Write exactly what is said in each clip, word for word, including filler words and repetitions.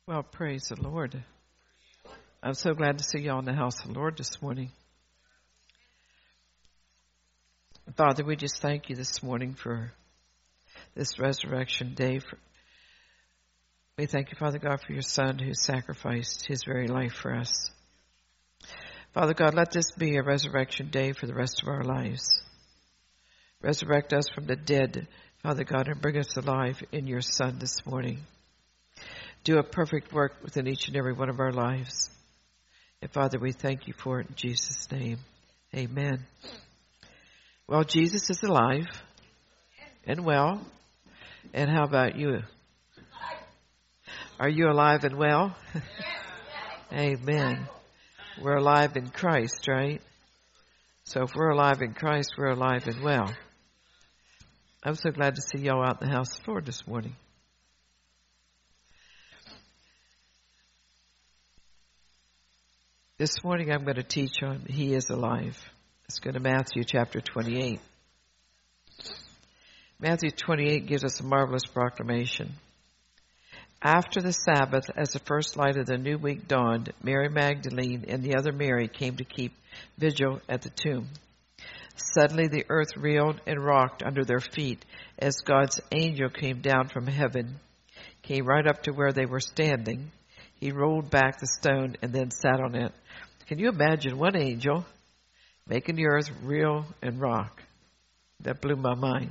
Well, praise the Lord. I'm so glad to see you all in the house of the Lord this morning. Father, we just thank you this morning for this resurrection day. We thank you, Father God, for your Son who sacrificed his very life for us. Father God, let this be a resurrection day for the rest of our lives. Resurrect us from the dead, Father God, and bring us alive in your Son this morning. Do a perfect work within each and every one of our lives. And Father, we thank you for it in Jesus' name. Amen. Well, Jesus is alive and well. And how about you? Are you alive and well? Amen. We're alive in Christ, right? So if we're alive in Christ, we're alive and well. I'm so glad to see y'all out in the house of the Lord this morning. This morning I'm going to teach on He is alive. Let's go to Matthew chapter twenty-eight. Matthew twenty-eight gives us a marvelous proclamation. After the Sabbath, as the first light of the new week dawned, Mary Magdalene and the other Mary came to keep vigil at the tomb. Suddenly the earth reeled and rocked under their feet as God's angel came down from heaven, came right up to where they were standing. He rolled back the stone and then sat on it. Can you imagine one angel making the earth reel and rock? That blew my mind.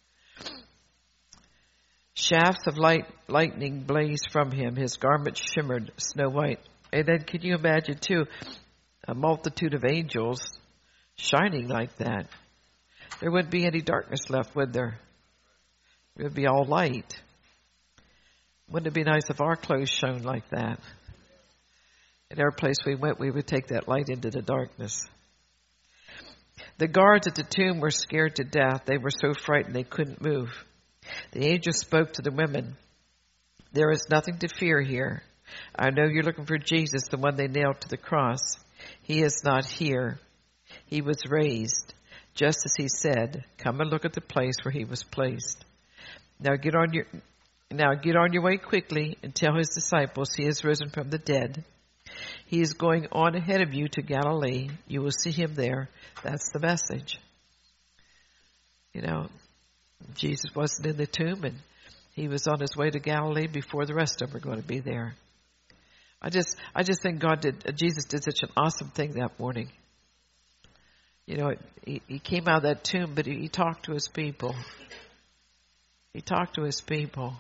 Shafts of light, lightning blazed from him. His garments shimmered snow white. And then can you imagine, too, a multitude of angels shining like that? There wouldn't be any darkness left, would there? It would be all light. Wouldn't it be nice if our clothes shone like that? In every place we went, we would take that light into the darkness. The guards at the tomb were scared to death. They were so frightened they couldn't move. The angel spoke to the women. There is nothing to fear here. I know you're looking for Jesus, the one they nailed to the cross. He is not here. He was raised, just as he said. Come and look at the place where he was placed. Now get on your now get on your way quickly and tell his disciples he is risen from the dead. He is going on ahead of you to Galilee. You will see him there. That's the message. You know, Jesus wasn't in the tomb, and he was on his way to Galilee before the rest of them were going to be there. I just, I just think God did, Jesus did such an awesome thing that morning. You know, he, he came out of that tomb, but he, he talked to his people. He talked to his people.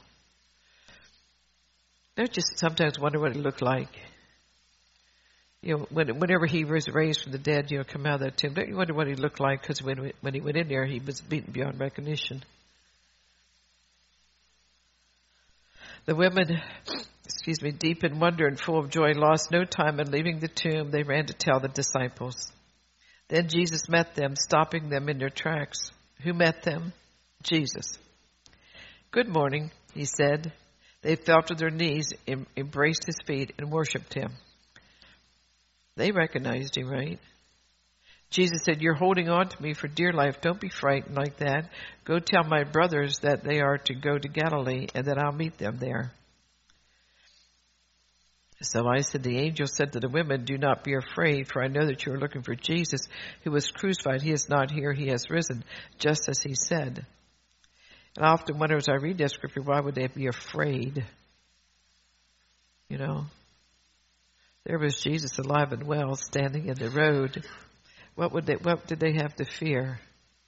They just sometimes wonder what it looked like. You know, when, whenever he was raised from the dead, you know, come out of that tomb, don't you wonder what he looked like? Because when, when he went in there, he was beaten beyond recognition. The women, excuse me, deep in wonder and full of joy, lost no time in leaving the tomb. They ran to tell the disciples. Then Jesus met them, stopping them in their tracks. Who met them? Jesus. Good morning, he said. They fell to their knees, em- embraced his feet, and worshipped him. They recognized him, right? Jesus said, you're holding on to me for dear life. Don't be frightened like that. Go tell my brothers that they are to go to Galilee and that I'll meet them there. So I said, the angel said to the women, do not be afraid, for I know that you are looking for Jesus who was crucified. He is not here. He has risen, just as he said. And I often wonder as I read that scripture, why would they be afraid? You know? There was Jesus alive and well, standing in the road. What would they? What did they have to fear?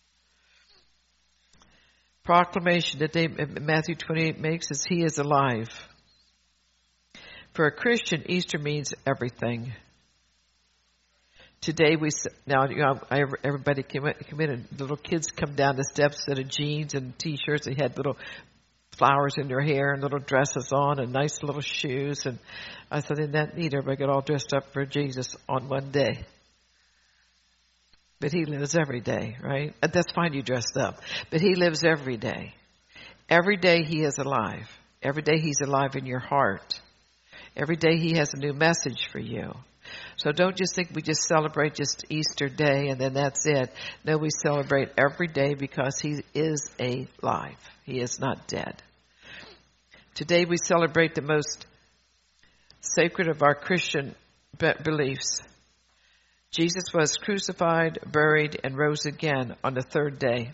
Proclamation that they, Matthew twenty-eight makes is He is alive. For a Christian, Easter means everything. Today we now you know, everybody came in, came in and little kids come down the steps in jeans and t-shirts. They had little flowers in their hair and little dresses on and nice little shoes. And I said, isn't that neat? Everybody got all dressed up for Jesus on one day. But he lives every day, right? That's fine you dressed up. But he lives every day. Every day he is alive. Every day he's alive in your heart. Every day he has a new message for you. So don't just think we just celebrate just Easter Day and then that's it. No, we celebrate every day because he is alive. He is not dead. Today we celebrate the most sacred of our Christian be- beliefs. Jesus was crucified, buried, and rose again on the third day.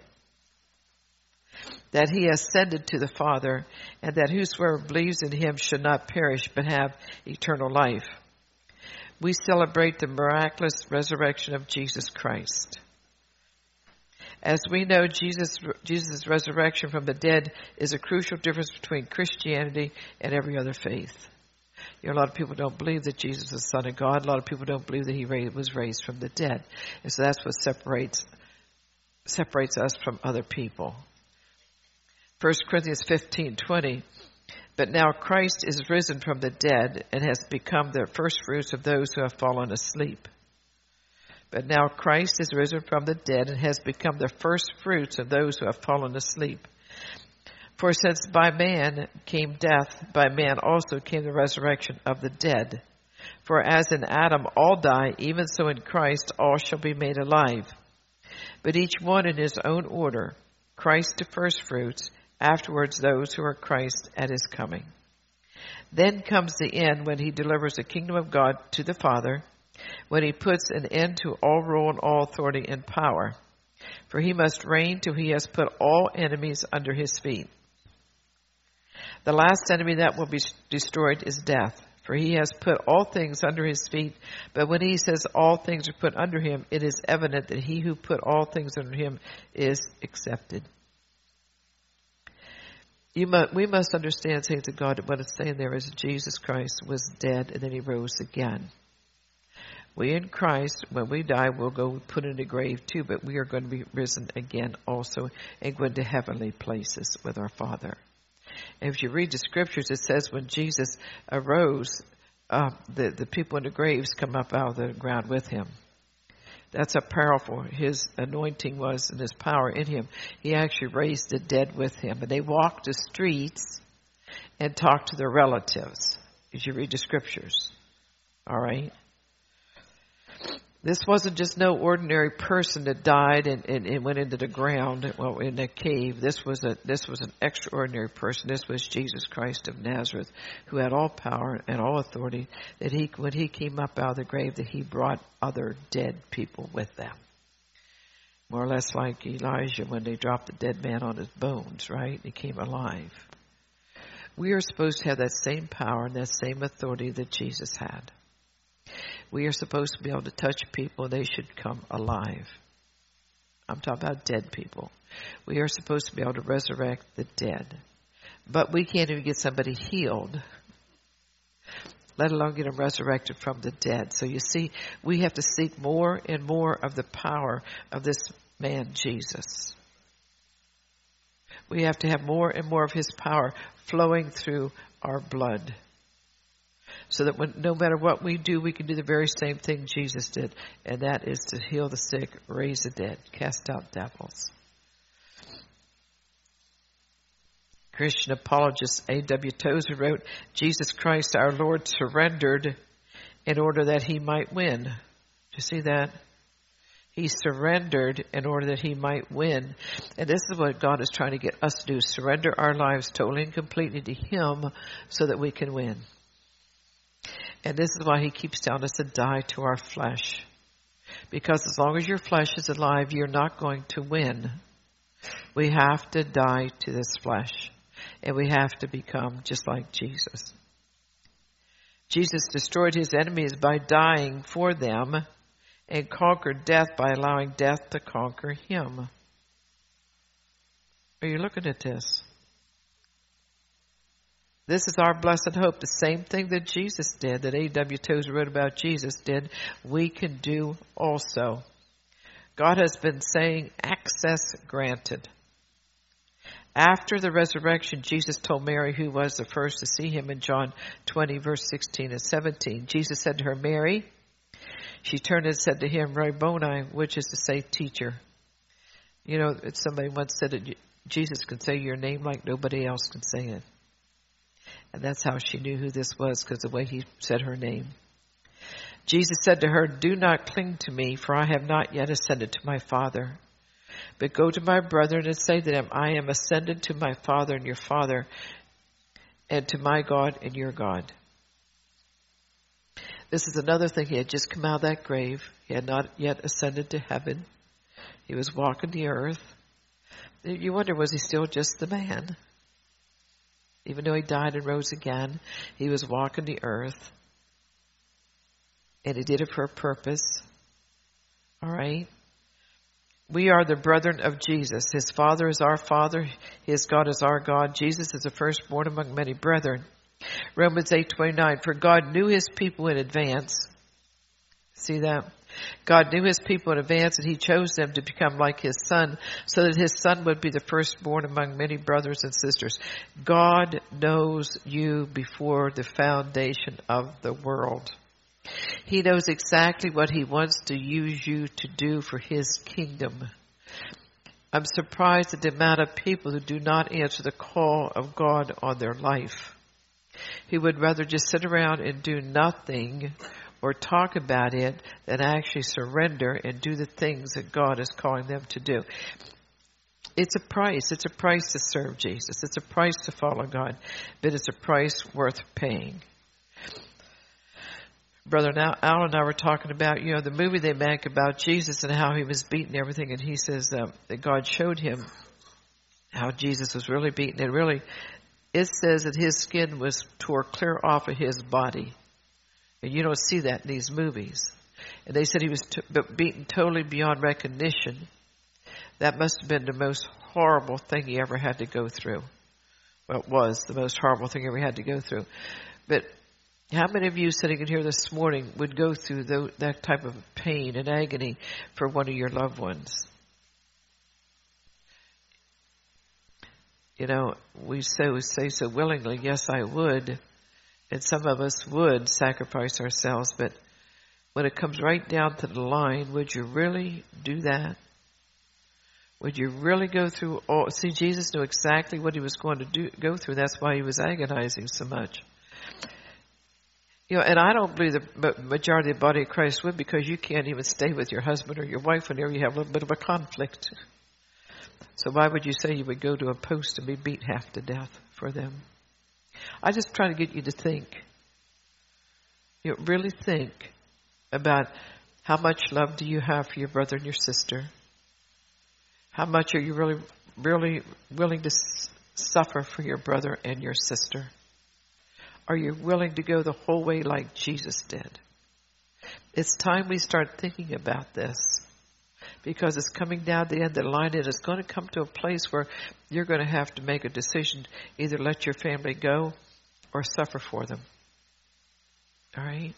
That he ascended to the Father, and that whosoever believes in him should not perish but have eternal life. We celebrate the miraculous resurrection of Jesus Christ. As we know, Jesus' Jesus' resurrection from the dead is a crucial difference between Christianity and every other faith. You know, a lot of people don't believe that Jesus is the Son of God. A lot of people don't believe that he was raised from the dead. And so that's what separates separates us from other people. First Corinthians fifteen twenty. But now Christ is risen from the dead and has become the firstfruits of those who have fallen asleep. But now Christ is risen from the dead and has become the firstfruits of those who have fallen asleep. For since by man came death, by man also came the resurrection of the dead. For as in Adam all die, even so in Christ all shall be made alive. But each one in his own order, Christ the firstfruits, afterwards those who are Christ at his coming. Then comes the end when he delivers the kingdom of God to the Father, when he puts an end to all rule and all authority and power. For he must reign till he has put all enemies under his feet. The last enemy that will be destroyed is death, for he has put all things under his feet. But when he says all things are put under him, it is evident that he who put all things under him is accepted. You must, we must understand, saints of God, that what it's saying there is Jesus Christ was dead and then he rose again. We in Christ, when we die, we'll go put in the grave too, but we are going to be risen again also and go into heavenly places with our Father. And if you read the scriptures, it says when Jesus arose, uh, the, the people in the graves come up out of the ground with him. That's how powerful his anointing was and his power in him. He actually raised the dead with him. And they walked the streets and talked to their relatives, as you read the scriptures. All right? This wasn't just no ordinary person that died and, and, and went into the ground, well, in a cave. This was a this was an extraordinary person. This was Jesus Christ of Nazareth, who had all power and all authority. That he, when he came up out of the grave, that he brought other dead people with them. More or less like Elijah when they dropped the dead man on his bones, right? He came alive. We are supposed to have that same power and that same authority that Jesus had. We are supposed to be able to touch people. They should come alive. I'm talking about dead people. We are supposed to be able to resurrect the dead. But we can't even get somebody healed, let alone get them resurrected from the dead. So you see, we have to seek more and more of the power of this man, Jesus. We have to have more and more of his power flowing through our blood. So that when, no matter what we do, we can do the very same thing Jesus did. And that is to heal the sick, raise the dead, cast out devils. Christian apologist A W Tozer wrote, Jesus Christ our Lord surrendered in order that he might win. Do you see that? He surrendered in order that he might win. And this is what God is trying to get us to do. Surrender our lives totally and completely to him so that we can win. And this is why he keeps telling us to die to our flesh. Because as long as your flesh is alive, you're not going to win. We have to die to this flesh. And we have to become just like Jesus. Jesus destroyed his enemies by dying for them and conquered death by allowing death to conquer him. Are you looking at this? This is our blessed hope. The same thing that Jesus did, that A W Tozer wrote about Jesus did, we can do also. God has been saying, access granted. After the resurrection, Jesus told Mary, who was the first to see him in John twenty, verse sixteen and seventeen. Jesus said to her, Mary. She turned and said to him, Rabboni, which is to say, teacher. You know, somebody once said that Jesus can say your name like nobody else can say it. And that's how she knew who this was, because the way he said her name. Jesus said to her, do not cling to me, for I have not yet ascended to my Father. But go to my brethren and say to them, I am ascended to my Father and your Father, and to my God and your God. This is another thing. He had just come out of that grave. He had not yet ascended to heaven. He was walking the earth. You wonder, was he still just the man? Even though he died and rose again, he was walking the earth. And he did it for a purpose. All right? We are the brethren of Jesus. His Father is our Father. His God is our God. Jesus is the firstborn among many brethren. Romans eight twenty-nine, for God knew his people in advance. See that? God knew his people in advance, and he chose them to become like his son, so that his son would be the firstborn among many brothers and sisters. God knows you before the foundation of the world. He knows exactly what he wants to use you to do for his kingdom. I'm surprised at the amount of people who do not answer the call of God on their life. He would rather just sit around and do nothing or talk about it than actually surrender and do the things that God is calling them to do. It's a price. It's a price to serve Jesus. It's a price to follow God, but it's a price worth paying. Brother Al and I were talking about, you know, the movie they make about Jesus and how he was beaten and everything, and he says uh, that God showed him how Jesus was really beaten. And really, it says that his skin was tore clear off of his body. And you don't see that in these movies. And they said he was t- beaten totally beyond recognition. That must have been the most horrible thing he ever had to go through. Well, it was the most horrible thing he ever had to go through. But how many of you sitting in here this morning would go through the, that type of pain and agony for one of your loved ones? You know, we say, we say so willingly, yes, I would. And some of us would sacrifice ourselves. But when it comes right down to the line, would you really do that? Would you really go through all? See, Jesus knew exactly what he was going to do, go through. That's why he was agonizing so much. You know, and I don't believe the majority of the body of Christ would, because you can't even stay with your husband or your wife whenever you have a little bit of a conflict. So why would you say you would go to a post and be beat half to death for them? I just try to get you to think. You know, really think about how much love do you have for your brother and your sister? How much are you really, really willing to s- suffer for your brother and your sister? Are you willing to go the whole way like Jesus did? It's time we start thinking about this, because it's coming down the end of the line, and it's going to come to a place where you're going to have to make a decision, either let your family go or suffer for them. All right?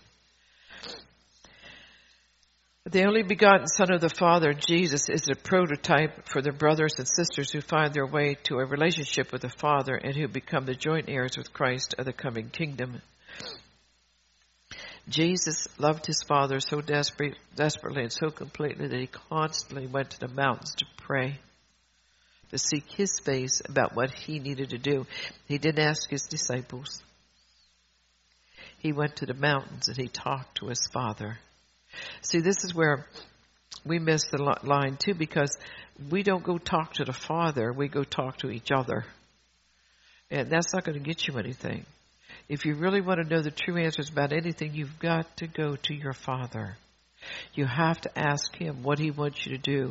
The only begotten Son of the Father, Jesus, is a prototype for the brothers and sisters who find their way to a relationship with the Father and who become the joint heirs with Christ of the coming kingdom. Jesus loved his Father so desperate, desperately and so completely that he constantly went to the mountains to pray, to seek his face about what he needed to do. He didn't ask his disciples. He went to the mountains and he talked to his Father. See, this is where we miss the line too, because we don't go talk to the Father, we go talk to each other. And that's not going to get you anything. If you really want to know the true answers about anything, you've got to go to your Father. You have to ask him what he wants you to do.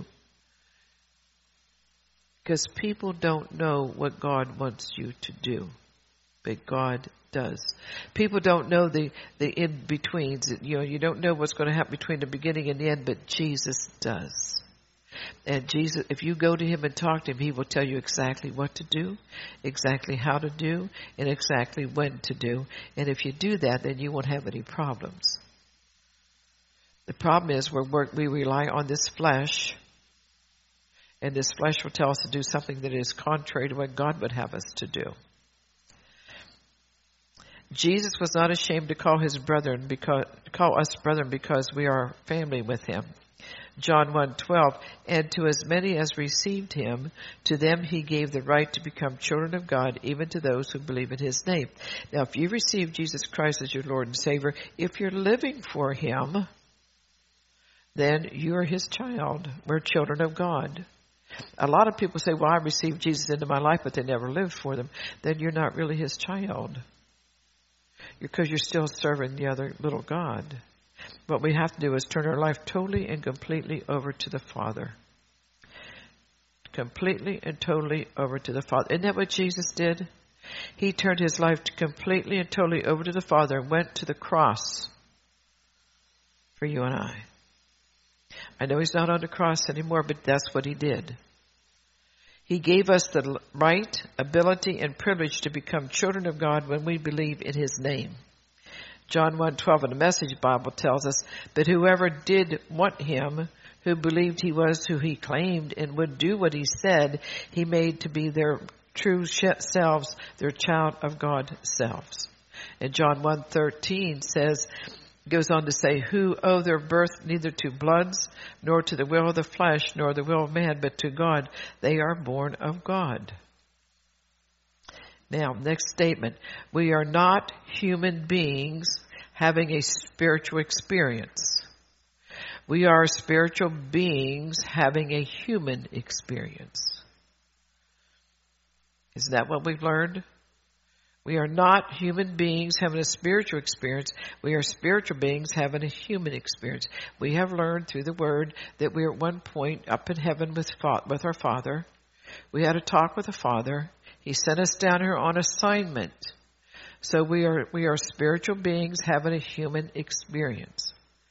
Because people don't know what God wants you to do, but God does. People don't know the, the in-betweens. You know, you don't know what's going to happen between the beginning and the end, but Jesus does. And Jesus, if you go to him and talk to him, he will tell you exactly what to do, exactly how to do, and exactly when to do. And if you do that, then you won't have any problems. The problem is we're, we rely on this flesh, and this flesh will tell us to do something that is contrary to what God would have us to do. Jesus was not ashamed to call his brethren because call us brethren because we are family with him. John one twelve, and to as many as received him, to them he gave the right to become children of God, even to those who believe in his name. Now, if you receive Jesus Christ as your Lord and Savior, if you're living for him, then you're his child. We're children of God. A lot of people say, well, I received Jesus into my life, but they never lived for them. Then you're not really his child. because you're still serving the other little god. What we have to do is turn our life totally and completely over to the Father. Completely and totally over to the Father. Isn't that what Jesus did? He turned his life completely and totally over to the Father and went to the cross for you and I. I know he's not on the cross anymore, but that's what he did. He gave us the right, ability, and privilege to become children of God when we believe in his name. John one twelve in the Message Bible tells us, "But whoever did want him, who believed he was who he claimed and would do what he said, he made to be their true selves, their child of God selves." And John one thirteen says, goes on to say, "Who owe their birth neither to bloods, nor to the will of the flesh, nor the will of man, but to God. They are born of God." Now, next statement. We are not human beings having a spiritual experience. We are spiritual beings having a human experience. Isn't that what we've learned? We are not human beings having a spiritual experience. We are spiritual beings having a human experience. We have learned through the Word that we are at one point up in heaven with, with our Father. We had a talk with the Father. He sent us down here on assignment. So we are we are spiritual beings having a human experience.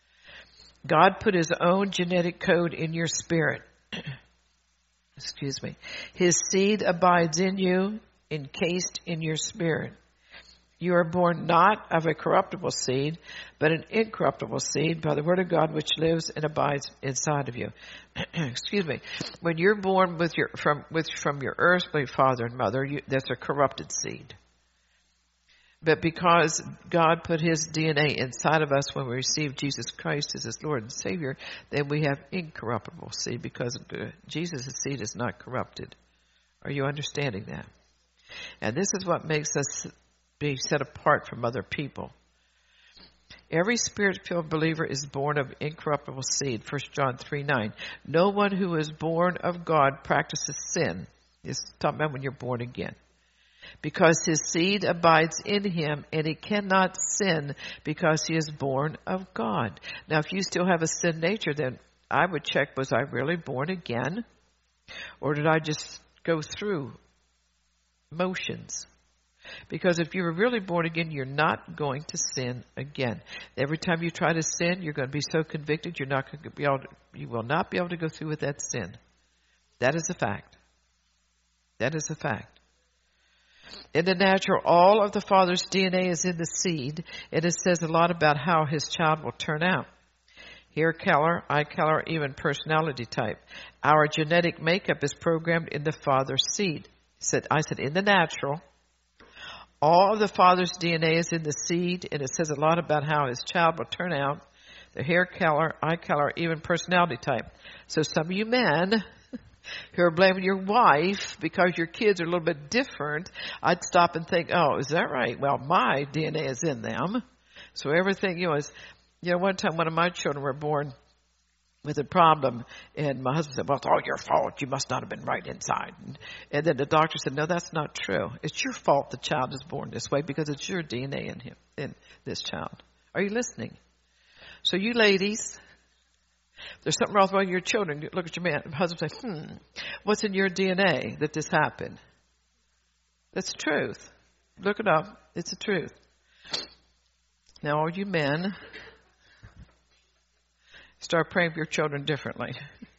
God put his own genetic code in your spirit. Excuse me. His seed abides in you, encased in your spirit. You are born not of a corruptible seed, but an incorruptible seed by the word of God, which lives and abides inside of you. Excuse me. When you're born with your from with from your earthly father and mother, you, that's a corrupted seed. But because God put his D N A inside of us when we received Jesus Christ as his Lord and Savior, then we have incorruptible seed because Jesus' seed is not corrupted. Are you understanding that? And this is what makes us be set apart from other people. Every spirit-filled believer is born of incorruptible seed. First John three nine. No one who is born of God practices sin. It's talking about when you're born again. Because his seed abides in him, and he cannot sin because he is born of God. Now, if you still have a sin nature, then I would check, was I really born again? Or did I just go through motions? Because if you were really born again, you're not going to sin again. Every time you try to sin, you're going to be so convicted, you're not going to be able to, you will not be able to go through with that sin. That is a fact. That is a fact. In the natural, all of the Father's D N A is in the seed, and it says a lot about how his child will turn out. Hair color, eye color, even personality type. Our genetic makeup is programmed in the Father's seed. He said, I said, in the natural, all of the Father's D N A is in the seed, and it says a lot about how his child will turn out. The hair color, eye color, even personality type. So some of you men who are blaming your wife because your kids are a little bit different, I'd stop and think, oh, is that right? Well, my D N A is in them. So everything, you know, is, you know, one time one of my children were born with a problem, and my husband said, well, it's all your fault. You must not have been right inside. And, and then the doctor said, no, that's not true. It's your fault the child is born this way because it's your D N A in him, in this child. Are you listening? So you ladies, there's something wrong with your children. You look at your man, husband, say, hmm, what's in your D N A that this happened? That's the truth. Look it up. It's the truth. Now, all you men, start praying for your children differently.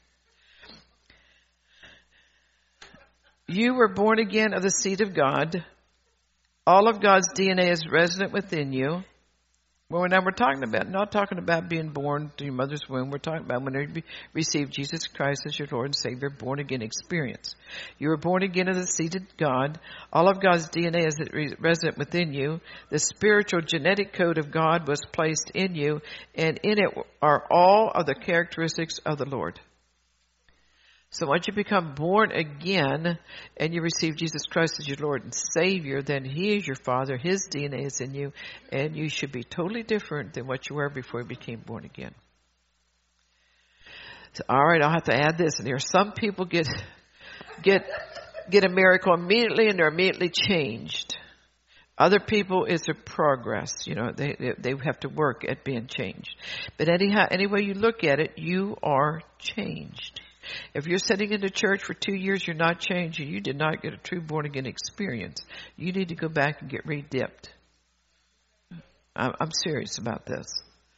You were born again of the seed of God. All of God's D N A is resident within you. Well, now we're talking about, not talking about being born to your mother's womb. We're talking about when you receive Jesus Christ as your Lord and Savior, born again experience. You were born again of the seed of God. All of God's D N A is resident within you. The spiritual genetic code of God was placed in you, and in it are all of the characteristics of the Lord. So once you become born again and you receive Jesus Christ as your Lord and Savior, then he is your Father. His D N A is in you, and you should be totally different than what you were before you became born again. So, all right, I'll have to add this. And there are some people get get get a miracle immediately, and they're immediately changed. Other people, it's a progress. You know, they, they they have to work at being changed. But anyhow, any way you look at it, you are changed. If you're sitting in the church for two years, you're not changed, and you did not get a true born-again experience. You need to go back and get re-dipped. I'm, I'm serious about this.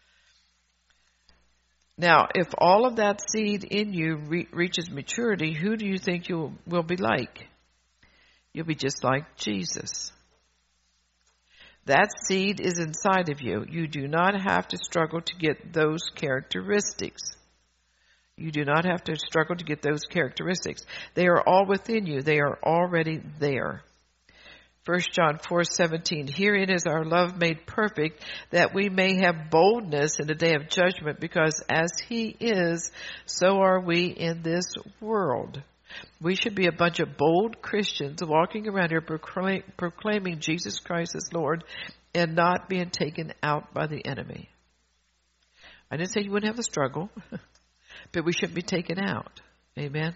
Now, if all of that seed in you re- reaches maturity, who do you think you will be like? You'll be just like Jesus. That seed is inside of you. You do not have to struggle to get those characteristics. You do not have to struggle to get those characteristics. They are all within you. They are already there. First John four seventeen, herein is our love made perfect, that we may have boldness in the day of judgment, because as he is, so are we in this world. We should be a bunch of bold Christians walking around here proclaim, proclaiming Jesus Christ as Lord and not being taken out by the enemy. I didn't say you wouldn't have a struggle, but we shouldn't be taken out. Amen.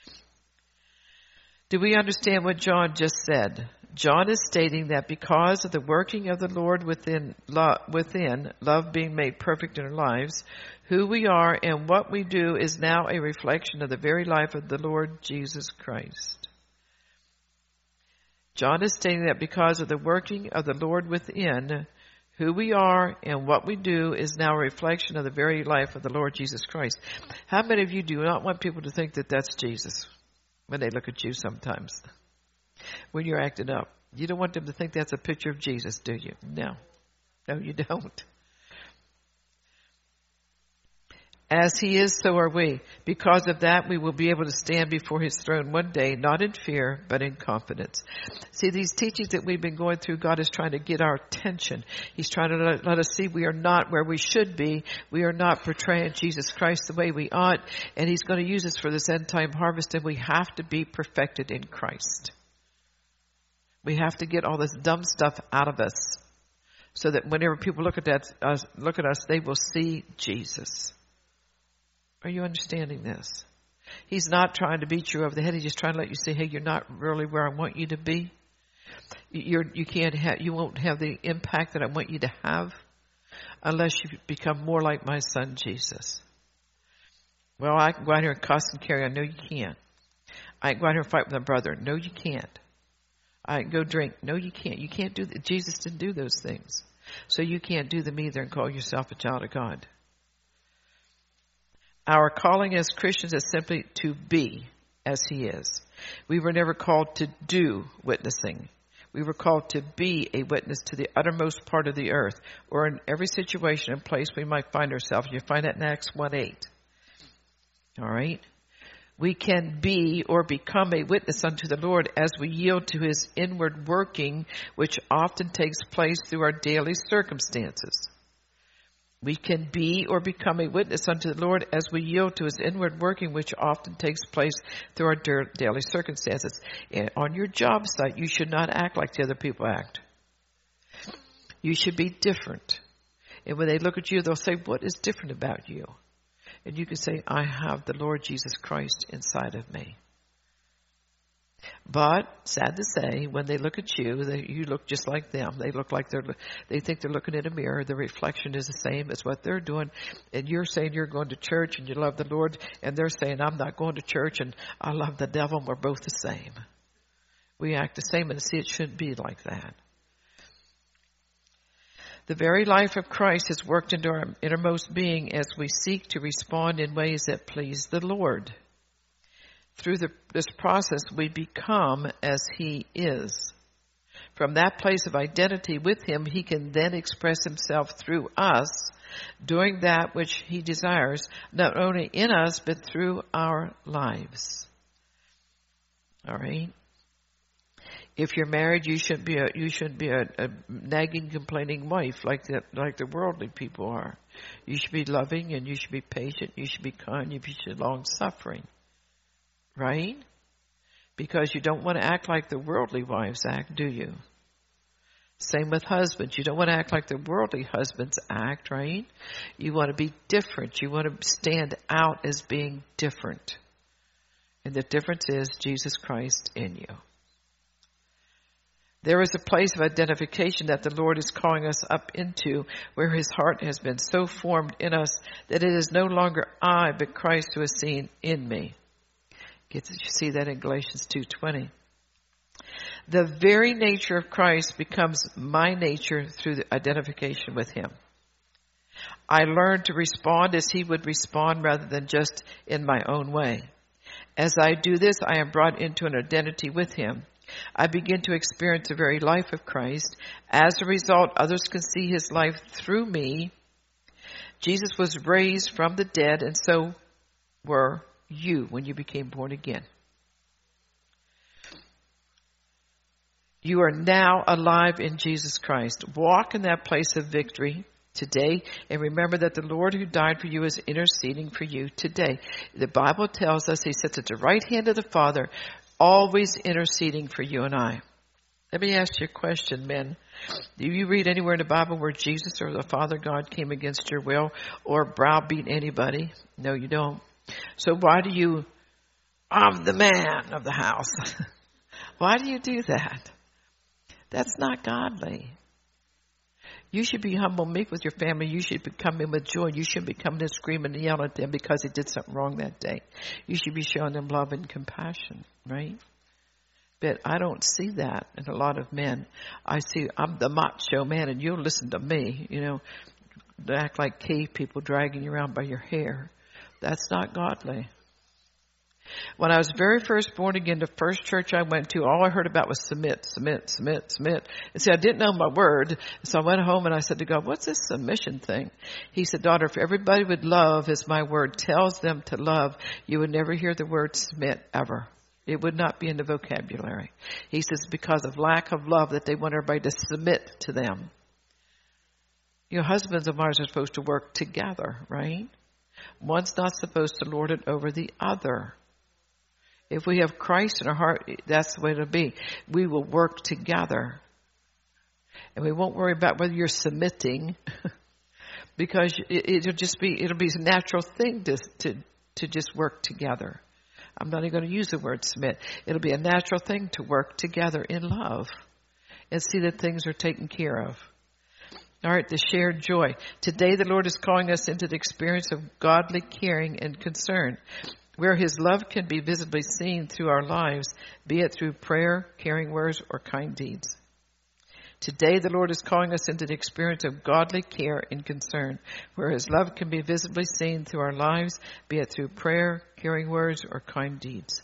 Do we understand what John just said? John is stating that because of the working of the Lord within, lo, within love being made perfect in our lives, who we are and what we do is now a reflection of the very life of the Lord Jesus Christ. John is stating that because of the working of the Lord within, who we are and what we do is now a reflection of the very life of the Lord Jesus Christ. How many of you do not want people to think that that's Jesus when they look at you sometimes? When you're acting up. You don't want them to think that's a picture of Jesus, do you? No. No, you don't. As he is, so are we. Because of that, we will be able to stand before his throne one day, not in fear, but in confidence. See, these teachings that we've been going through, God is trying to get our attention. He's trying to let, let us see we are not where we should be. We are not portraying Jesus Christ the way we ought. And he's going to use us for this end time harvest, and we have to be perfected in Christ. We have to get all this dumb stuff out of us so that whenever people look at that, us, look at us, they will see Jesus. Are you understanding this? He's not trying to beat you over the head. He's just trying to let you see, hey, you're not really where I want you to be. You're, you can't have, you won't have the impact that I want you to have unless you become more like my son, Jesus. Well, I can go out here and cuss and carry on. No, you can't. I can go out here and fight with my brother. No, you can't. I can go drink. No, you can't. You can't do that. Jesus didn't do those things. So you can't do them either and call yourself a child of God. Our calling as Christians is simply to be as he is. We were never called to do witnessing. We were called to be a witness to the uttermost part of the earth, or in every situation and place we might find ourselves. You find that in Acts one eight. All right? We can be or become a witness unto the Lord as we yield to his inward working, which often takes place through our daily circumstances. We can be or become a witness unto the Lord as we yield to his inward working, which often takes place through our daily circumstances. And on your job site, you should not act like the other people act. You should be different. And when they look at you, they'll say, what is different about you? And you can say, I have the Lord Jesus Christ inside of me. But, sad to say, when they look at you, they, you look just like them. They look like they're, they think they're looking in a mirror. The reflection is the same as what they're doing. And you're saying you're going to church and you love the Lord. And they're saying, I'm not going to church and I love the devil. And we're both the same. We act the same, and see, it shouldn't be like that. The very life of Christ has worked into our innermost being as we seek to respond in ways that please the Lord. Through the, this process, we become as he is. From that place of identity with him, he can then express himself through us, doing that which he desires, not only in us, but through our lives. All right? If you're married, you shouldn't be a you shouldn't be a, a nagging, complaining wife like the like the worldly people are. You should be loving, and you should be patient. You should be kind. You should be long suffering, right? Because you don't want to act like the worldly wives act, do you? Same with husbands. You don't want to act like the worldly husbands act, right? You want to be different. You want to stand out as being different, and the difference is Jesus Christ in you. There is a place of identification that the Lord is calling us up into, where his heart has been so formed in us that it is no longer I, but Christ who is seen in me. You see that in Galatians two twenty. The very nature of Christ becomes my nature through the identification with him. I learn to respond as he would respond rather than just in my own way. As I do this, I am brought into an identity with him. I begin to experience the very life of Christ. As a result, others can see his life through me. Jesus was raised from the dead, and so were you when you became born again. You are now alive in Jesus Christ. Walk in that place of victory today, and remember that the Lord who died for you is interceding for you today. The Bible tells us he sits at the right hand of the Father, always interceding for you and I. Let me ask you a question, men. Do you read anywhere in the Bible where Jesus or the Father God came against your will or browbeat anybody? No, you don't. So why do you, I'm the man of the house. Why do you do that? That's not godly. You should be humble, meek with your family. You should be coming with joy. You shouldn't be coming and screaming and yelling at them because they did something wrong that day. You should be showing them love and compassion, right? But I don't see that in a lot of men. I see I'm the macho man and you'll listen to me, you know, act like cave people dragging you around by your hair. That's not godly. When I was very first born again, the first church I went to, all I heard about was submit, submit, submit, submit. And see, I didn't know my word. So I went home and I said to God, what's this submission thing? He said, daughter, if everybody would love as my word tells them to love, you would never hear the word submit ever. It would not be in the vocabulary. He says, because of lack of love that they want everybody to submit to them. Your husbands and wives are supposed to work together, right? One's not supposed to lord it over the other. If we have Christ in our heart, that's the way it'll be. We will work together. And we won't worry about whether you're submitting because it, it'll just be, it'll be a natural thing to, to, to just work together. I'm not even going to use the word submit. It'll be a natural thing to work together in love and see that things are taken care of. All right, the shared joy. Today the Lord is calling us into the experience of godly caring and concern, where his love can be visibly seen through our lives, be it through prayer, caring words, or kind deeds. Today the Lord is calling us into the experience of godly care and concern, where his love can be visibly seen through our lives, be it through prayer, caring words, or kind deeds.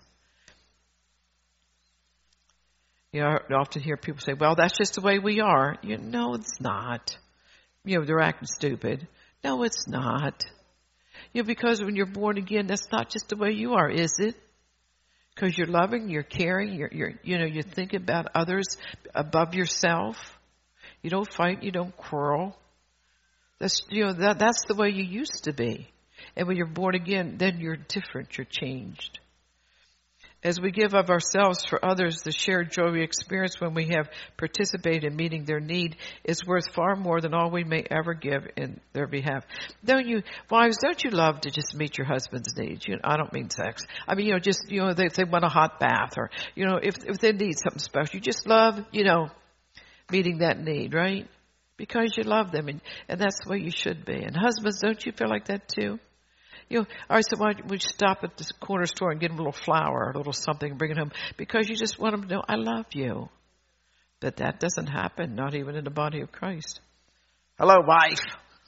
You know, I often hear people say, well, that's just the way we are. You know, it's not. You know, they're acting stupid. No, it's not. You know, because when you're born again, that's not just the way you are, is it? Because you're loving, you're caring, you're, you're, you know, you think about others above yourself. You don't fight, you don't quarrel. That's, you know, that, that's the way you used to be. And when you're born again, then you're different, you're changed. As we give of ourselves for others, the shared joy we experience when we have participated in meeting their need is worth far more than all we may ever give in their behalf. Don't you, wives, don't you love to just meet your husband's needs? You know, I don't mean sex. I mean, you know, just, you know, if they want a hot bath or, you know, if, if they need something special, you just love, you know, meeting that need, right? Because you love them, and, and that's the way you should be. And husbands, don't you feel like that too? You know, all right, so why don't we stop at the corner store and get them a little flour or a little something and bring it home? Because you just want them to know, I love you. But that doesn't happen, not even in the body of Christ. Hello, wife.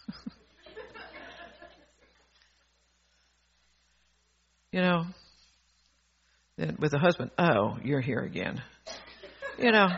You know, and with the husband, oh, you're here again. You know.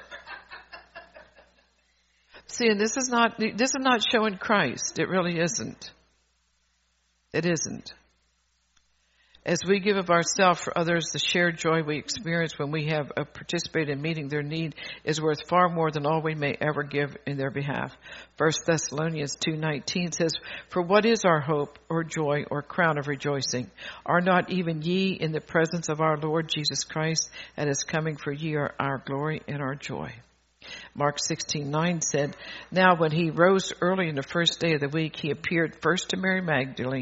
See, and this is not, this is not showing Christ. It really isn't. It isn't. As we give of ourselves for others, the shared joy we experience when we have participated in meeting their need is worth far more than all we may ever give in their behalf. First Thessalonians two nineteen says, for what is our hope or joy or crown of rejoicing? Are not even ye in the presence of our Lord Jesus Christ, and his coming for ye are our glory and our joy? Mark sixteen nine said, now when he rose early in the first day of the week, he appeared first to Mary Magdalene,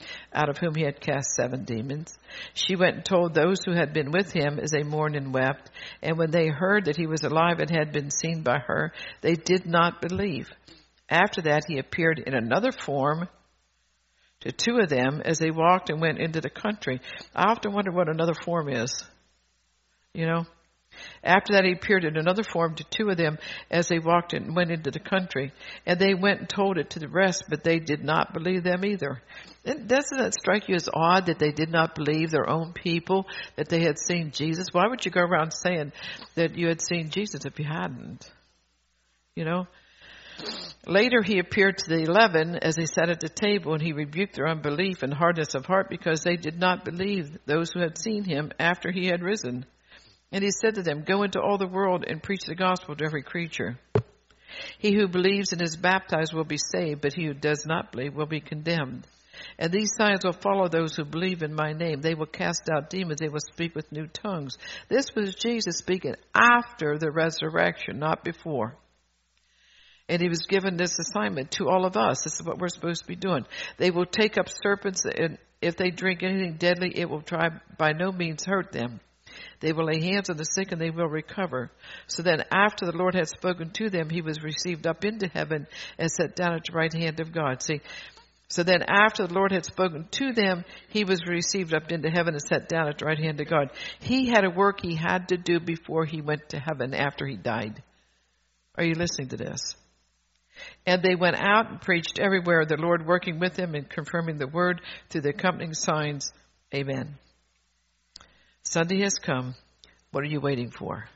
out of whom he had cast seven demons. She went and told those who had been with him as they mourned and wept. And when they heard that he was alive and had been seen by her, they did not believe. After that, he appeared in another form to two of them as they walked and went into the country. I often wonder what another form is. You know? After that, he appeared in another form to two of them as they walked and went into the country. And they went and told it to the rest, but they did not believe them either. And doesn't that strike you as odd that they did not believe their own people, that they had seen Jesus? Why would you go around saying that you had seen Jesus if you hadn't? You know? Later he appeared to the eleven as they sat at the table, and he rebuked their unbelief and hardness of heart because they did not believe those who had seen him after he had risen. And he said to them, go into all the world and preach the gospel to every creature. He who believes and is baptized will be saved, but he who does not believe will be condemned. And these signs will follow those who believe in my name. They will cast out demons. They will speak with new tongues. This was Jesus speaking after the resurrection, not before. And he was given this assignment to all of us. This is what we're supposed to be doing. They will take up serpents, and if they drink anything deadly, it will try by no means hurt them. They will lay hands on the sick and they will recover. So then after the Lord had spoken to them, he was received up into heaven and sat down at the right hand of God. See, so then after the Lord had spoken to them, he was received up into heaven and sat down at the right hand of God. He had a work he had to do before he went to heaven after he died. Are you listening to this? And they went out and preached everywhere, the Lord working with them and confirming the word through the accompanying signs. Amen. Sunday has come. What are you waiting for?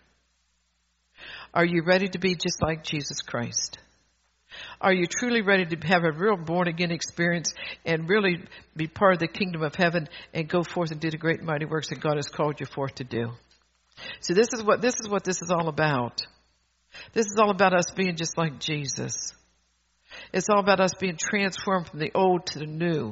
Are you ready to be just like Jesus Christ? Are you truly ready to have a real born-again experience and really be part of the kingdom of heaven and go forth and do the great and mighty works that God has called you forth to do? So this is what this is what this is all about. This is all about us being just like Jesus. It's all about us being transformed from the old to the new.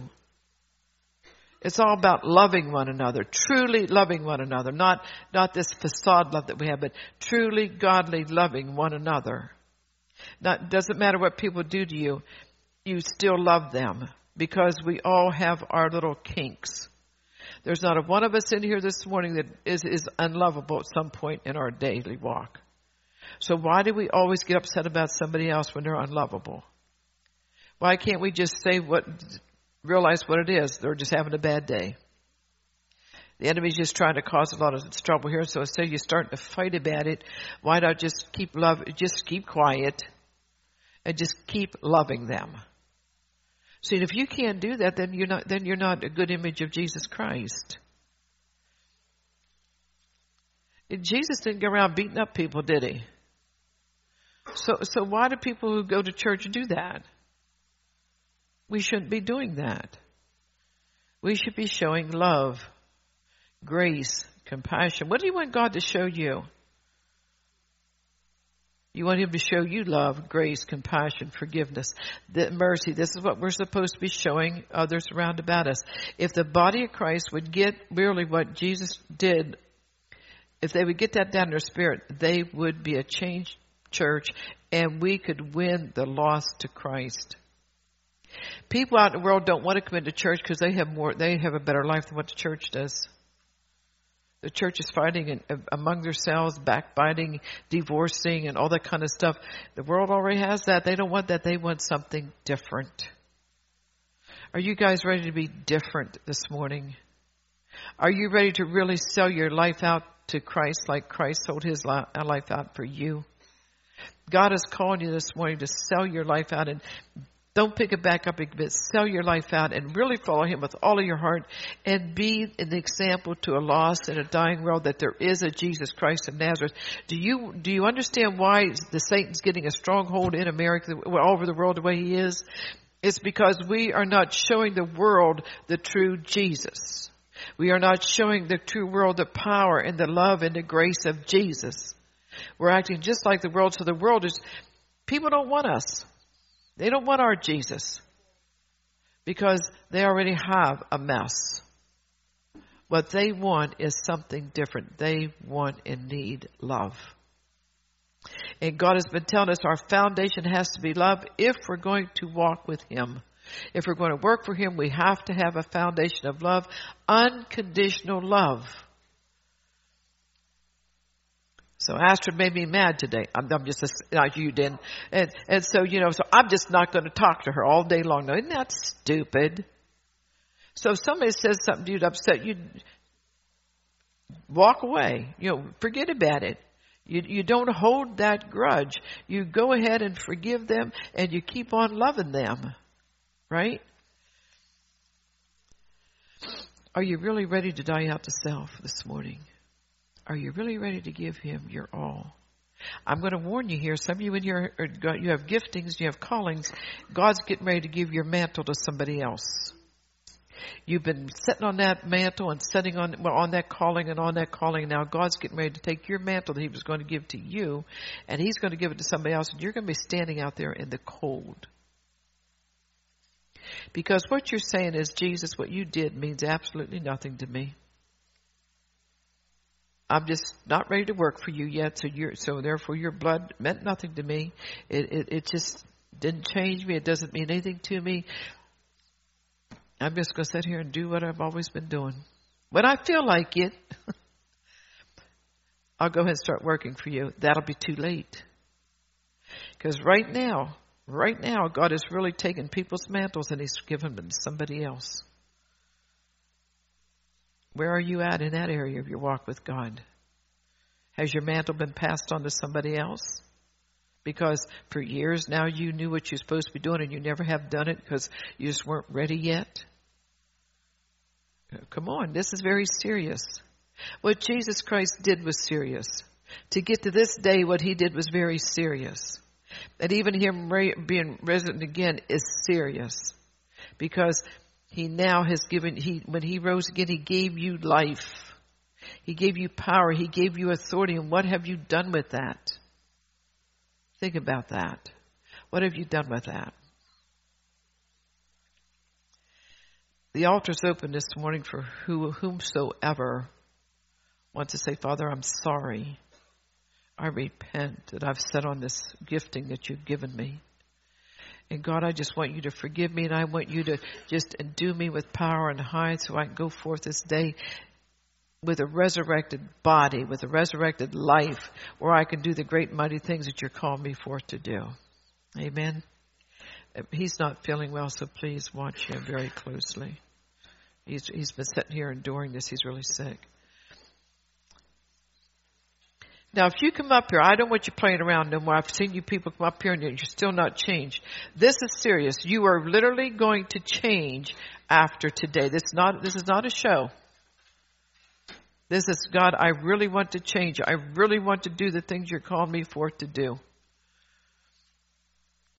It's all about loving one another, truly loving one another, not, not this facade love that we have, but truly godly loving one another. Not, doesn't matter what people do to you, you still love them because we all have our little kinks. There's not a one of us in here this morning that is, is unlovable at some point in our daily walk. So why do we always get upset about somebody else when they're unlovable? Why can't we just say what... realize what it is? They're just having a bad day. The enemy's just trying to cause a lot of trouble here. So instead of you starting to fight about it, why not just keep love, just keep quiet and just keep loving them? See, if you can't do that, then you're not, then you're not a good image of Jesus Christ. And Jesus didn't go around beating up people, did he? So, so why do people who go to church do that? We shouldn't be doing that. We should be showing love, grace, compassion. What do you want God to show you? You want him to show you love, grace, compassion, forgiveness, the mercy. This is what we're supposed to be showing others around about us. If the body of Christ would get really what Jesus did, if they would get that down in their spirit, they would be a changed church and we could win the lost to Christ. People out in the world don't want to come into church because they have more, they have a better life than what the church does. The church is fighting in, among themselves, backbiting, divorcing, and all that kind of stuff. The world already has that. They don't want that. They want something different. Are you guys ready to be different this morning? Are you ready to really sell your life out to Christ like Christ sold his life out for you? God is calling you this morning to sell your life out, and don't pick it back up a bit. Sell your life out and really follow him with all of your heart and be an example to a lost and a dying world that there is a Jesus Christ of Nazareth. Do you, do you understand why the Satan's getting a stronghold in America, all over the world the way he is? It's because we are not showing the world the true Jesus. We are not showing the true world the power and the love and the grace of Jesus. We're acting just like the world. So the world is, people don't want us. They don't want our Jesus because they already have a mess. What they want is something different. They want and need love. And God has been telling us our foundation has to be love if we're going to walk with him. If we're going to work for him, we have to have a foundation of love, unconditional love. So Astrid made me mad today. I'm, I'm just, like you did. And, and so, you know, so I'm just not going to talk to her all day long. Now, isn't that stupid? So if somebody says something to you to upset you, walk away. You know, forget about it. You, you don't hold that grudge. You go ahead and forgive them, and you keep on loving them. Right? Are you really ready to die out to self this morning? Are you really ready to give him your all? I'm going to warn you here. Some of you in here, are, you have giftings, you have callings. God's getting ready to give your mantle to somebody else. You've been sitting on that mantle and sitting on well, on that calling and on that calling. Now God's getting ready to take your mantle that he was going to give to you, and he's going to give it to somebody else, and you're going to be standing out there in the cold. Because what you're saying is, Jesus, what you did means absolutely nothing to me. I'm just not ready to work for you yet, so you're, so therefore your blood meant nothing to me. It, it, it just didn't change me. It doesn't mean anything to me. I'm just going to sit here and do what I've always been doing. When I feel like it, I'll go ahead and start working for you. That'll be too late. Because right now, right now, God has really taken people's mantles and he's given them to somebody else. Where are you at in that area of your walk with God? Has your mantle been passed on to somebody else? Because for years now you knew what you're supposed to be doing and you never have done it because you just weren't ready yet? Come on, this is very serious. What Jesus Christ did was serious. To get to this day, what he did was very serious. And even him being risen again is serious. Because he now has given, he when he rose again, he gave you life. He gave you power. He gave you authority. And what have you done with that? Think about that. What have you done with that? The altar's open this morning for who, whomsoever wants to say, Father, I'm sorry. I repent that I've sat on this gifting that you've given me. And God, I just want you to forgive me, and I want you to just endue me with power and height so I can go forth this day with a resurrected body, with a resurrected life, where I can do the great mighty things that you're calling me forth to do. Amen. He's not feeling well, so please watch him very closely. He's, he's been sitting here enduring this. He's really sick. Now, if you come up here, I don't want you playing around no more. I've seen you people come up here and you're still not changed. This is serious. You are literally going to change after today. This is not, this is not a show. This is, God, I really want to change. I really want to do the things you're calling me forth to do.